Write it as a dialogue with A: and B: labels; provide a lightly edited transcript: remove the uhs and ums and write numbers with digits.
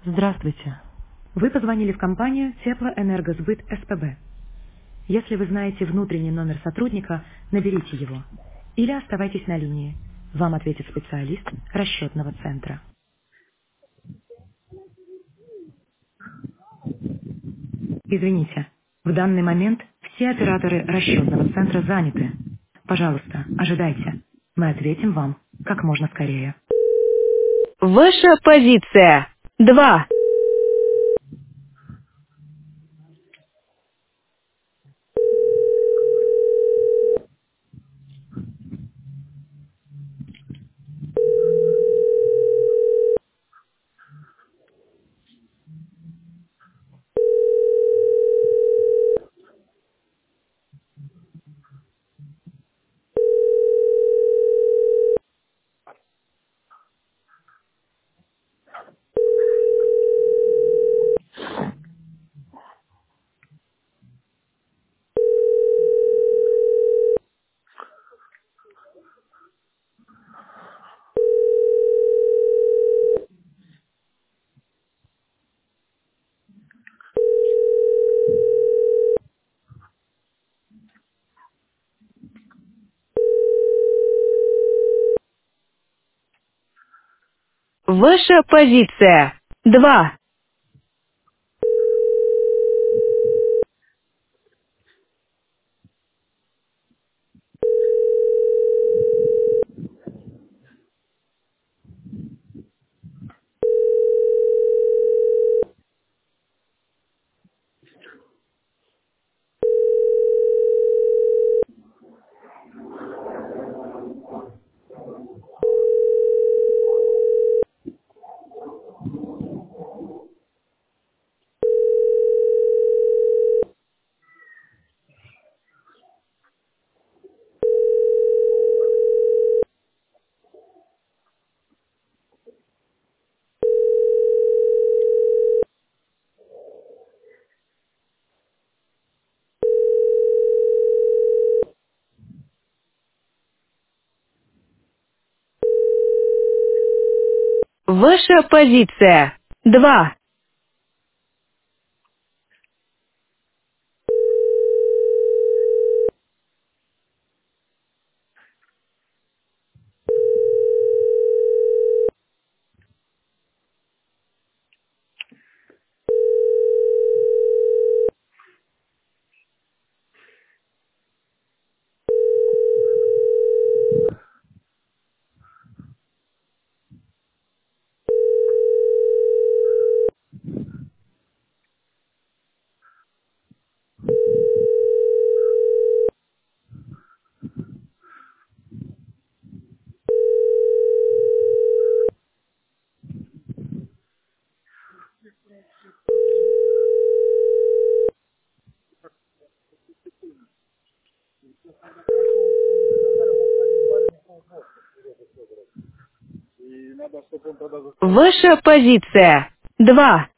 A: Здравствуйте. Вы позвонили в компанию Теплоэнергосбыт СПБ. Если вы знаете внутренний номер сотрудника, наберите его. Или оставайтесь на линии. Вам ответит специалист расчетного центра. Извините, в данный момент все операторы расчетного центра заняты. Пожалуйста, ожидайте. Мы ответим вам как можно скорее. Ваша позиция. 2. Ваша позиция. 2. Ваша позиция. 2. Ваша позиция. 2.